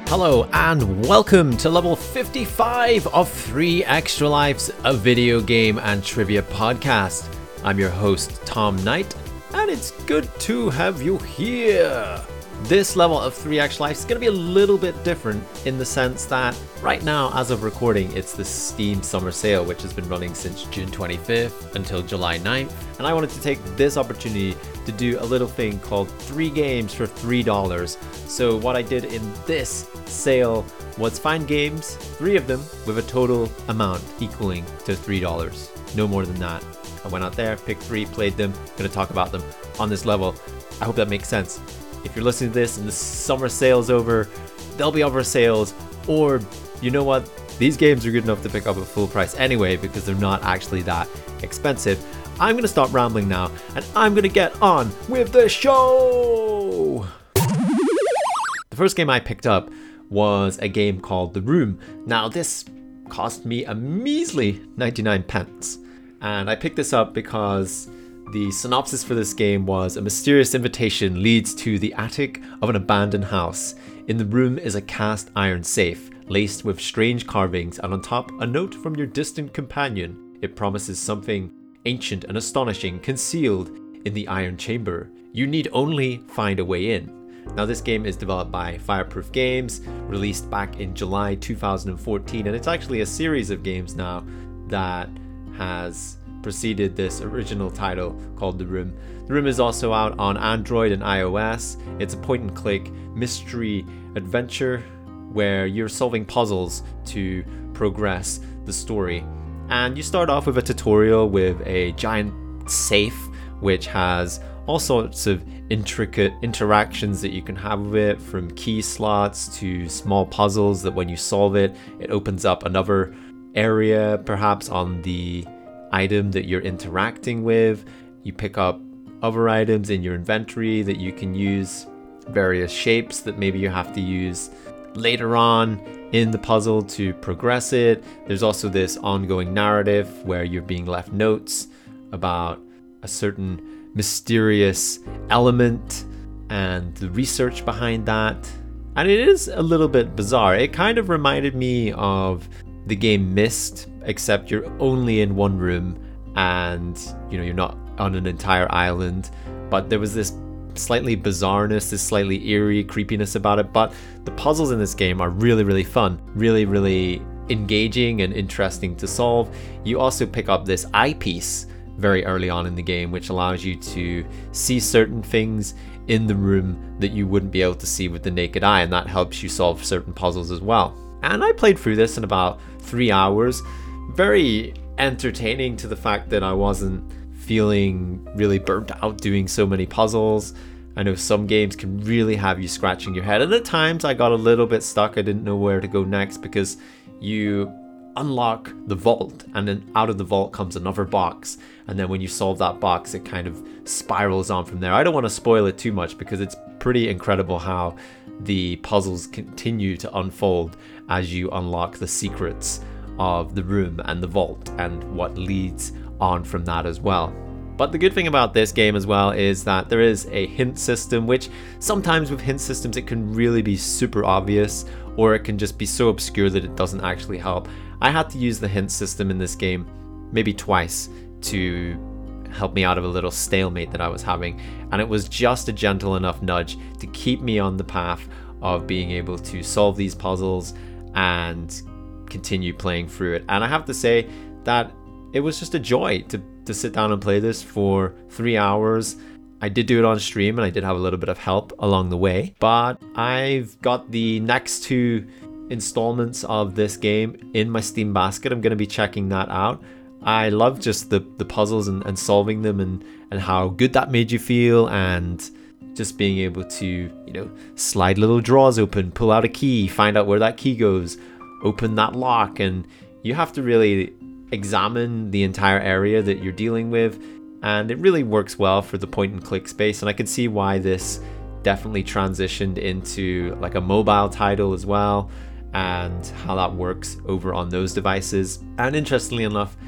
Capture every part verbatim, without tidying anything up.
Hello and welcome to level fifty-five of three Extra Lives, a video game and trivia podcast. I'm your host, Tom Knight, and it's good to have you here. This level of three Extra Lives is going to be a little bit different in the sense that right now, as of recording, it's the Steam Summer Sale, which has been running since June twenty-fifth until July ninth. And I wanted to take this opportunity to do a little thing called three games for three dollars. So what I did in this sale was find games, three of them, with a total amount equaling to three dollars. No more than that. I went out there, picked three, played them, going to talk about them on this level. I hope that makes sense. If you're listening to this and the summer sale's over, there'll be other sales, or you know what? These games are good enough to pick up at full price anyway because they're not actually that expensive. I'm going to stop rambling now and I'm going to get on with the show! The first game I picked up was a game called The Room. Now this cost me a measly ninety-nine pence. And I picked this up because the synopsis for this game was: a mysterious invitation leads to the attic of an abandoned house. In the room is a cast iron safe, laced with strange carvings, and on top a note from your distant companion. It promises something ancient and astonishing concealed in the iron chamber. You need only find a way in. Now this game is developed by Fireproof Games, released back in July two thousand fourteen, and it's actually a series of games now that has preceded this original title called The Room. The Room is also out on Android and iOS. It's a point and click mystery adventure where you're solving puzzles to progress the story. And you start off with a tutorial with a giant safe which has all sorts of intricate interactions that you can have with it, from key slots to small puzzles that when you solve it, it opens up another area perhaps on the item that you're interacting with. You pick up other items in your inventory that you can use, various shapes that maybe you have to use later on in the puzzle to progress it. There's also this ongoing narrative where you're being left notes about a certain mysterious element and the research behind that. And it is a little bit bizarre. It kind of reminded me of the game Myst, except you're only in one room and you know you're not on an entire island. But there was this slightly bizarreness, this slightly eerie creepiness about it. But the puzzles in this game are really, really fun, really, really engaging and interesting to solve. You also pick up this eyepiece very early on in the game, which allows you to see certain things in the room that you wouldn't be able to see with the naked eye, and that helps you solve certain puzzles as well. And I played through this in about three hours. Very entertaining to the fact that I wasn't feeling really burnt out doing so many puzzles. I know some games can really have you scratching your head, and at times I got a little bit stuck. I didn't know where to go next because you unlock the vault and then out of the vault comes another box, and then when you solve that box it kind of spirals on from there. I don't want to spoil it too much because it's pretty incredible how the puzzles continue to unfold as you unlock the secrets of the room and the vault and what leads on from that as well. But the good thing about this game as well is that there is a hint system, which sometimes with hint systems it can really be super obvious, or it can just be so obscure that it doesn't actually help. I had to use the hint system in this game maybe twice to help me out of a little stalemate that I was having, and it was just a gentle enough nudge to keep me on the path of being able to solve these puzzles and continue playing through it. And I have to say that it was just a joy to, to sit down and play this for three hours. I did do it on stream and I did have a little bit of help along the way, but I've got the next two installments of this game in my Steam basket. I'm going to be checking that out. I love just the, the puzzles and, and solving them, and, and how good that made you feel, and just being able to, you know, slide little drawers open, pull out a key, find out where that key goes, open that lock, and you have to really examine the entire area that you're dealing with, and it really works well for the point and click space. And I can see why this definitely transitioned into like a mobile title as well, and how that works over on those devices. And interestingly enough,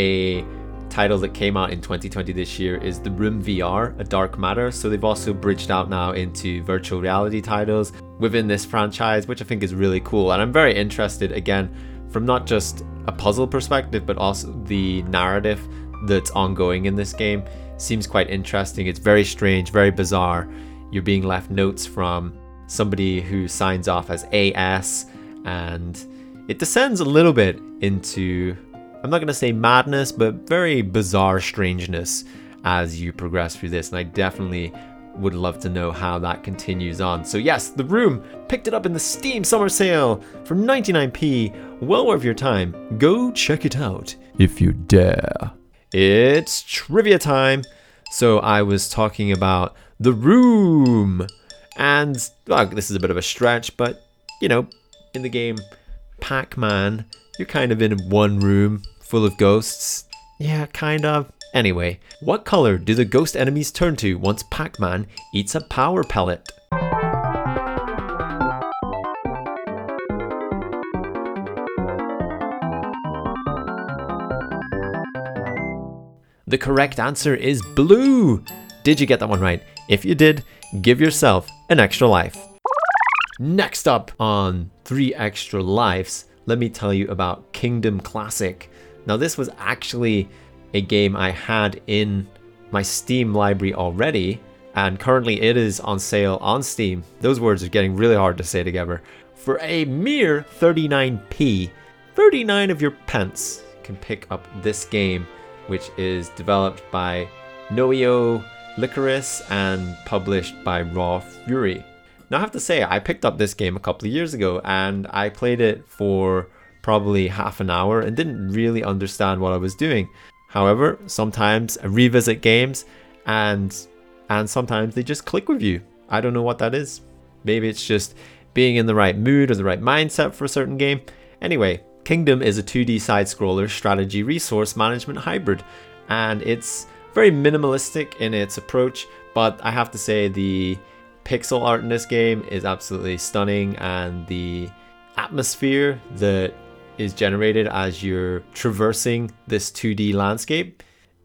a title that came out in twenty twenty this year is The Room V R, A Dark Matter. So they've also bridged out now into virtual reality titles. within this franchise, which I think is really cool. And I'm very interested, again, from not just a puzzle perspective, but also the narrative that's ongoing in this game. Seems quite interesting. It's very strange, very bizarre. You're being left notes from somebody who signs off as A S, and it descends a little bit into, I'm not going to say madness, but very bizarre strangeness as you progress through this. And I definitely would love to know how that continues on. So yes, The Room, picked it up in the Steam summer sale for ninety-nine p. Well worth your time. Go check it out if you dare. It's trivia time. So I was talking about The Room. And well, this is a bit of a stretch, but you know, in the game Pac-Man, you're kind of in one room full of ghosts. Yeah, kind of. Anyway, what color do the ghost enemies turn to once Pac-Man eats a power pellet? The correct answer is blue. Did you get that one right? If you did, give yourself an extra life. Next up on Three Extra Lives, let me tell you about Kingdom Classic. Now this was actually a game I had in my Steam library already, and currently it is on sale on Steam. Those words are getting really hard to say together. For a mere thirty-nine p, thirty-nine of your pence, you can pick up this game, which is developed by Noio Licorice and published by Raw Fury. Now I have to say, I picked up this game a couple of years ago and I played it for probably half an hour and didn't really understand what I was doing. However, sometimes I revisit games and and sometimes they just click with you. I don't know what that is. Maybe it's just being in the right mood or the right mindset for a certain game. Anyway, Kingdom is a two D side-scroller strategy resource management hybrid, and it's very minimalistic in its approach, but I have to say the pixel art in this game is absolutely stunning, and the atmosphere that is generated as you're traversing this two D landscape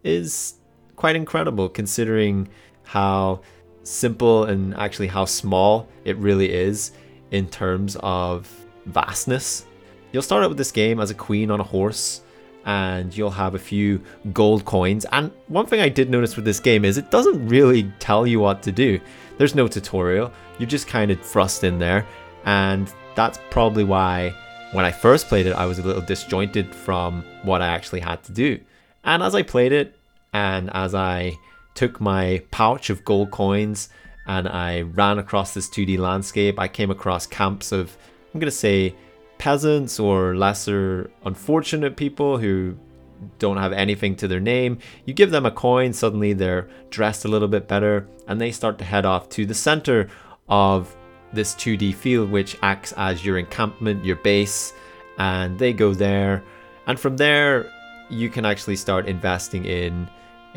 is quite incredible, considering how simple and actually how small it really is in terms of vastness. You'll start out with this game as a queen on a horse, and you'll have a few gold coins. And one thing I did notice with this game is it doesn't really tell you what to do. There's no tutorial. You're just kind of thrust in there, and that's probably why when I first played it I was a little disjointed from what I actually had to do. And as I played it, and as I took my pouch of gold coins and I ran across this two D landscape, I came across camps of, I'm gonna say, peasants or lesser unfortunate people who don't have anything to their name. You give them a coin, suddenly they're dressed a little bit better, and they start to head off to the center of this two D field, which acts as your encampment, your base, and they go there. And from there, you can actually start investing in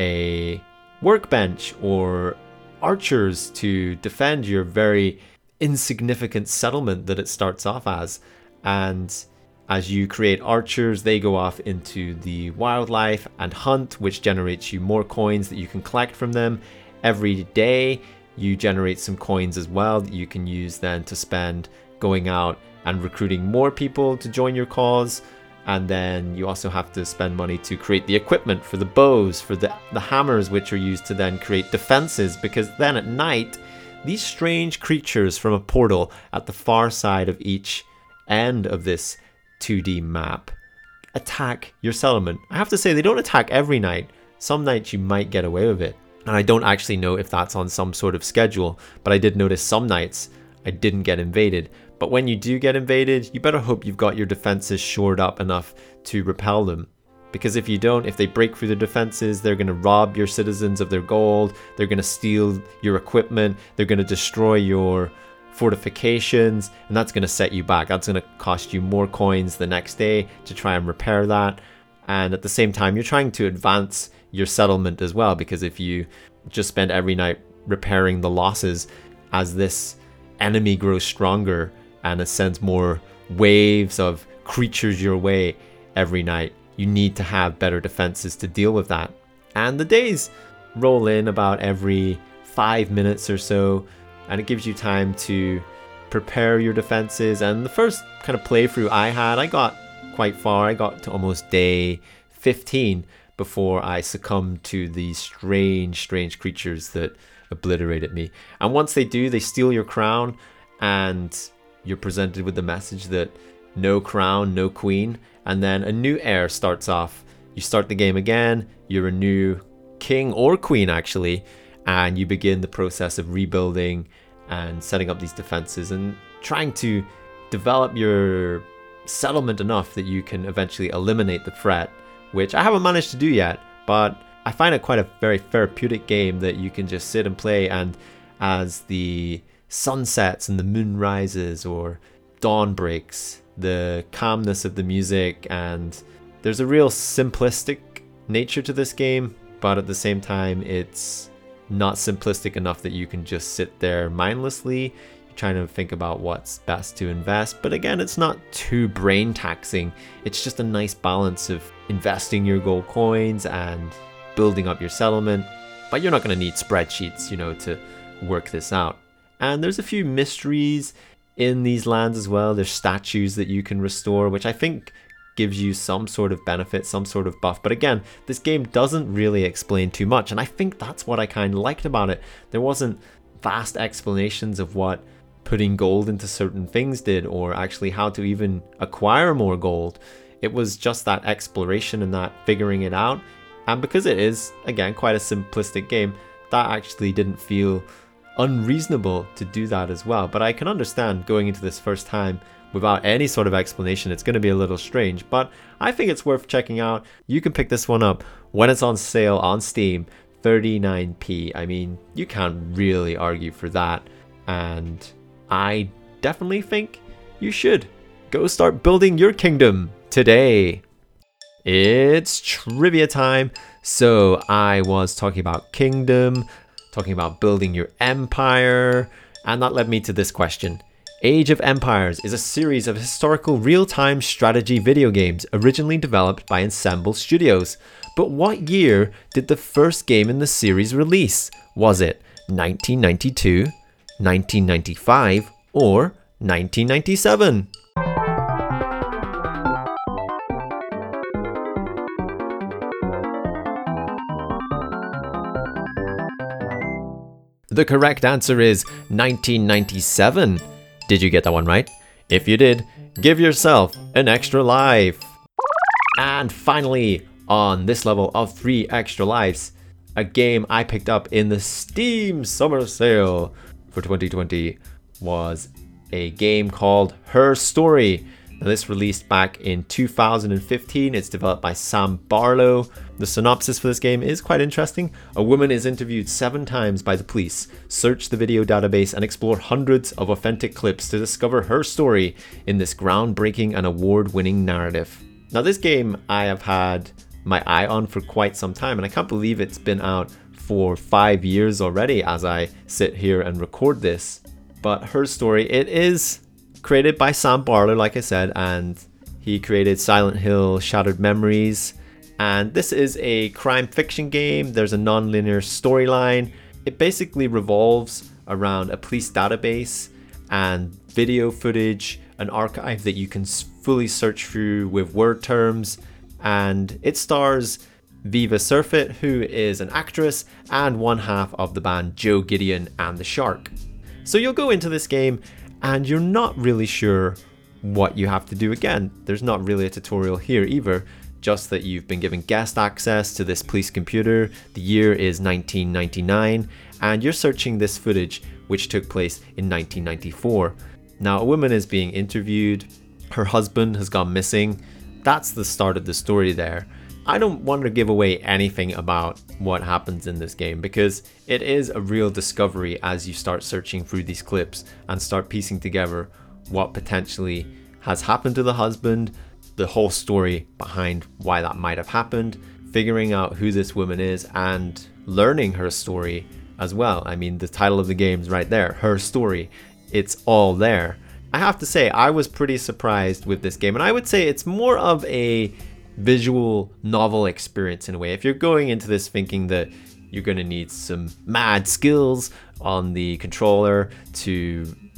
a workbench or archers to defend your very insignificant settlement that it starts off as. And as you create archers, they go off into the wildlife and hunt, which generates you more coins that you can collect from them. Every day you generate some coins as well that you can use then to spend going out and recruiting more people to join your cause. And then you also have to spend money to create the equipment for the bows, for the, the hammers, which are used to then create defenses, because then at night these strange creatures from a portal at the far side of each end of this two D map attack your settlement. I have to say, they don't attack every night. Some nights you might get away with it, and I don't actually know if that's on some sort of schedule, but I did notice some nights I didn't get invaded. But when you do get invaded, you better hope you've got your defenses shored up enough to repel them, because if you don't, if they break through the defenses, they're going to rob your citizens of their gold, they're going to steal your equipment, they're going to destroy your fortifications, and that's going to set you back. That's going to cost you more coins the next day to try and repair that. And at the same time, you're trying to advance your settlement as well, because if you just spend every night repairing the losses, as this enemy grows stronger and it sends more waves of creatures your way every night, you need to have better defenses to deal with that. And the days roll in about every five minutes or so, and it gives you time to prepare your defenses. And the first kind of playthrough I had, I got quite far. I got to almost day fifteen before I succumbed to these strange, strange creatures that obliterated me. And once they do, they steal your crown, and you're presented with the message that no crown, no queen. And then a new heir starts off. You start the game again, you're a new king or queen actually, and you begin the process of rebuilding and setting up these defenses and trying to develop your settlement enough that you can eventually eliminate the threat, which I haven't managed to do yet, but I find it quite a very therapeutic game that you can just sit and play, and as the sun sets and the moon rises or dawn breaks, the calmness of the music, and there's a real simplistic nature to this game, but at the same time it's not simplistic enough that you can just sit there mindlessly. You're trying to think about what's best to invest, but again, it's not too brain taxing. It's just a nice balance of investing your gold coins and building up your settlement, but you're not going to need spreadsheets, you know, to work this out. And there's a few mysteries in these lands as well. There's statues that you can restore, which I think gives you some sort of benefit, some sort of buff. But again, this game doesn't really explain too much, and I think that's what I kind of liked about it. There wasn't vast explanations of what putting gold into certain things did, or actually how to even acquire more gold. It was just that exploration and that figuring it out. And because it is, again, quite a simplistic game, that actually didn't feel unreasonable to do that as well. But I can understand going into this first time without any sort of explanation, it's going to be a little strange, but I think it's worth checking out. You can pick this one up when it's on sale on Steam, thirty-nine p. I mean, you can't really argue for that, and I definitely think you should go start building your kingdom today. It's trivia time. So I was talking about kingdom, talking about building your empire, and that led me to this question. Age of Empires is a series of historical real-time strategy video games originally developed by Ensemble Studios. But what year did the first game in the series release? Was it nineteen ninety-two, nineteen ninety-five, or nineteen ninety-seven? The correct answer is nineteen ninety-seven. Did you get that one right? If you did, give yourself an extra life. And finally, on this level of three extra lives, a game I picked up in the Steam Summer Sale for twenty twenty was a game called Her Story. Now, this released back in two thousand fifteen. It's developed by Sam Barlow. The synopsis for this game is quite interesting. A woman is interviewed seven times by the police, search the video database, and explore hundreds of authentic clips to discover her story in this groundbreaking and award-winning narrative. Now, this game I have had my eye on for quite some time, and I can't believe it's been out for five years already as I sit here and record this. But Her Story, it is created by Sam Barlow, like I said, and he created Silent Hill, Shattered Memories, and this is a crime fiction game. There's a non-linear storyline. It basically revolves around a police database and video footage, an archive that you can fully search through with word terms, and it stars Viva Surfit, who is an actress and one half of the band Joe Gideon and the Shark. So you'll go into this game and you're not really sure what you have to do. Again, there's not really a tutorial here either, just that you've been given guest access to this police computer. The year is nineteen ninety-nine, and you're searching this footage which took place in nineteen ninety-four. Now, a woman is being interviewed. Her husband has gone missing. That's the start of the story there. I don't want to give away anything about what happens in this game because it is a real discovery as you start searching through these clips and start piecing together what potentially has happened to the husband, the whole story behind why that might have happened, figuring out who this woman is, and learning her story as well. I mean, the title of the game's right there, Her Story. It's all there. I have to say, I was pretty surprised with this game, and I would say it's more of a visual novel experience in a way. If you're going into this thinking that you're going to need some mad skills on the controller to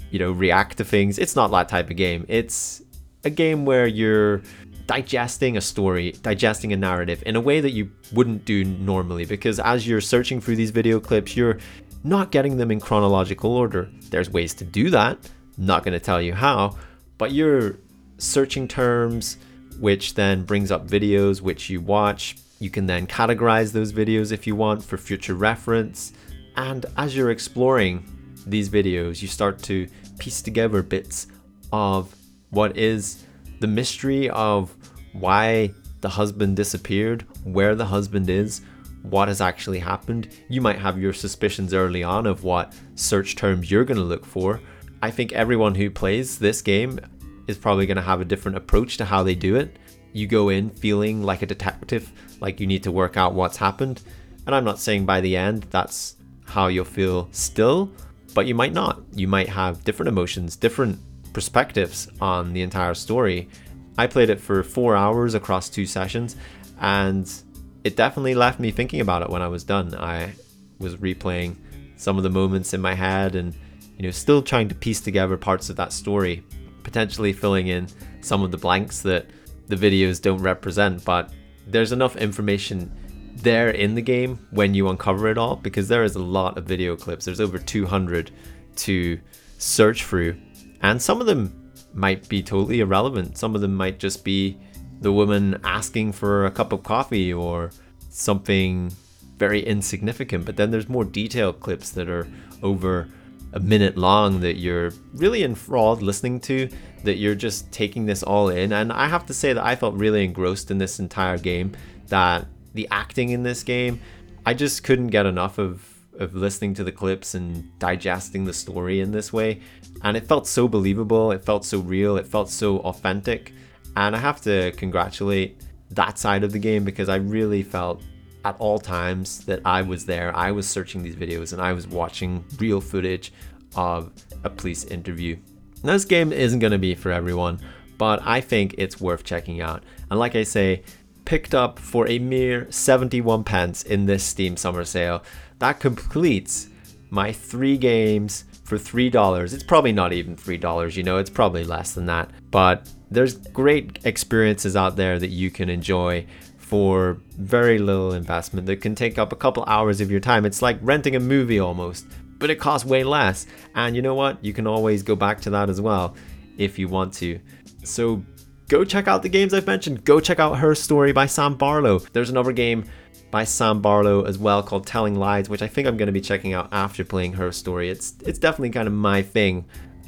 you know, react to things. It's not that type of game. It's a game where you're digesting a story, digesting a narrative in a way that you wouldn't do normally, because as you're searching through these video clips, you're not getting them in chronological order. There's ways to do that. Not going to tell you how, but you're searching terms, which then brings up videos which you watch. You can then categorize those videos if you want for future reference. And as you're exploring these videos, you start to piece together bits of what is the mystery of why the husband disappeared, where the husband is, what has actually happened. You might have your suspicions early on of what search terms you're going to look for. I think everyone who plays this game is probably going to have a different approach to how they do it. You go in feeling like a detective, like you need to work out what's happened. And I'm not saying by the end that's how you'll feel still, but you might not. You might have different emotions, different perspectives on the entire story. I played it for four hours across two sessions, and it definitely left me thinking about it when I was done. I was replaying some of the moments in my head and, you know, still trying to piece together parts of that story, potentially filling in some of the blanks that the videos don't represent. But there's enough information there in the game when you uncover it all, because there is a lot of video clips. There's over two hundred to search through, and some of them might be totally irrelevant. Some of them might just be the woman asking for a cup of coffee or something very insignificant. But then there's more detailed clips that are over a minute long that you're really enthralled listening to, that you're just taking this all in. And I have to say that I felt really engrossed in this entire game, that the acting in this game, I just couldn't get enough of of listening to the clips and digesting the story in this way. And it felt so believable, it felt so real, it felt so authentic. And I have to congratulate that side of the game, because I really felt at all times that I was there. I was searching these videos and I was watching real footage of a police interview. Now, this game isn't going to be for everyone, but I think it's worth checking out. And like I say, picked up for a mere seventy-one pence in this Steam summer sale. That completes my three games for three dollars. It's probably not even three dollars, you know, it's probably less than that. But there's great experiences out there that you can enjoy for very little investment that can take up a couple hours of your time. It's like renting a movie almost, but it costs way less. And you know what? You can always go back to that as well if you want to. So go check out the games I've mentioned. Go check out Her Story by Sam Barlow. There's another game by Sam Barlow as well called Telling Lies, which I think I'm going to be checking out after playing Her Story. It's it's definitely kind of my thing.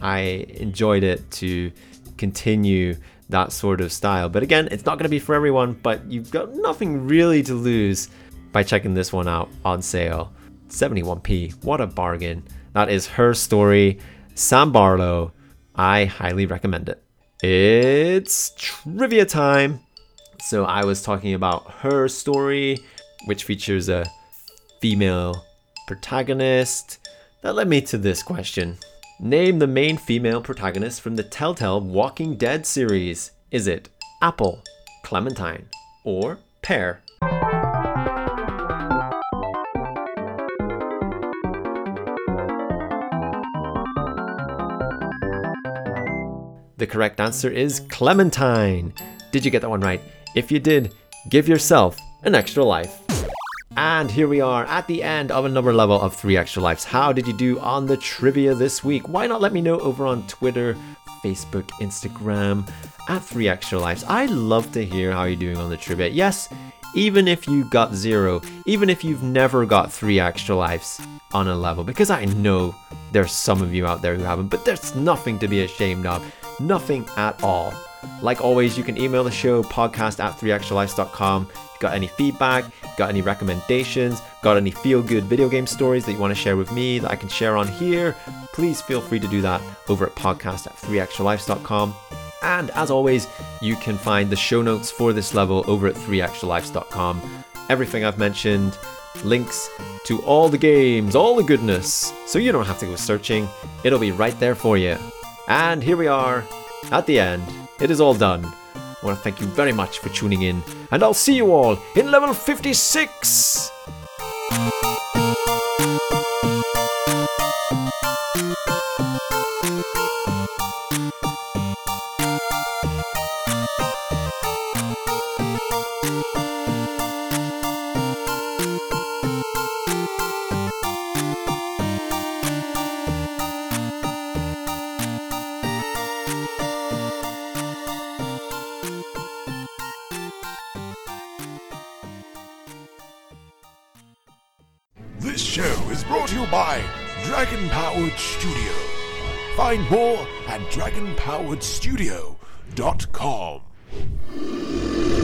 I enjoyed it to continue that sort of style. But again, it's not going to be for everyone, but you've got nothing really to lose by checking this one out on sale. seventy-one p, what a bargain. That is Her Story, Sam Barlow. I highly recommend it. It's trivia time. So I was talking about Her Story, which features a female protagonist. That led me to this question. Name the main female protagonist from the Telltale Walking Dead series. Is it Apple, Clementine, or Pear? The correct answer is Clementine. Did you get that one right? If you did, give yourself an extra life. And here we are at the end of another level of three extra lives. How did you do on the trivia this week? Why not let me know over on Twitter, Facebook, Instagram at three extra lives. I'd love to hear how you're doing on the trivia. Yes, even if you got zero, even if you've never got three extra lives on a level, because I know there's some of you out there who haven't, but there's nothing to be ashamed of. Nothing at all. Like always, you can email the show, podcast at three extra lives dot com. Got any feedback, got any recommendations, got any feel-good video game stories that you want to share with me that I can share on here, please feel free to do that over at podcast at three extra lives dot com. And as always, you can find the show notes for this level over at three extra lives dot com. Everything I've mentioned, links to all the games, all the goodness, so you don't have to go searching. It'll be right there for you. And here we are at the end. It is all done. I want to thank you very much for tuning in, and I'll see you all in level fifty-six! Thank you. This show is brought to you by Dragon Powered Studio. Find more at dragon powered studio dot com.